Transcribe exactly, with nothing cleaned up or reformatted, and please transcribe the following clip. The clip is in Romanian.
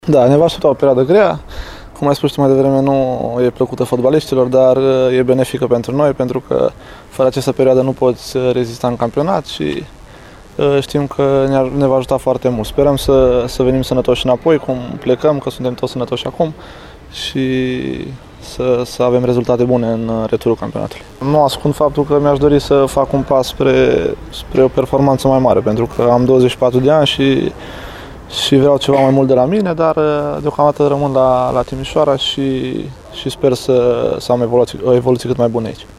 Da, ne va aștepta o perioadă grea. Cum ai spus tu mai devreme, nu e plăcută fotbaliștilor, dar e benefică pentru noi, pentru că fără această perioadă nu poți rezista în campionat și știm că ne va ajuta foarte mult. Sperăm să, să venim sănătoși înapoi, cum plecăm, că suntem toți sănătoși acum și să, să avem rezultate bune în returul campionatului. Nu ascund faptul că mi-aș dori să fac un pas spre, spre o performanță mai mare, pentru că am douăzeci și patru de ani și și vreau ceva mai mult de la mine, dar deocamdată rămân la, la Timișoara și, și sper să, să am evoluții, o evoluție cât mai bună aici.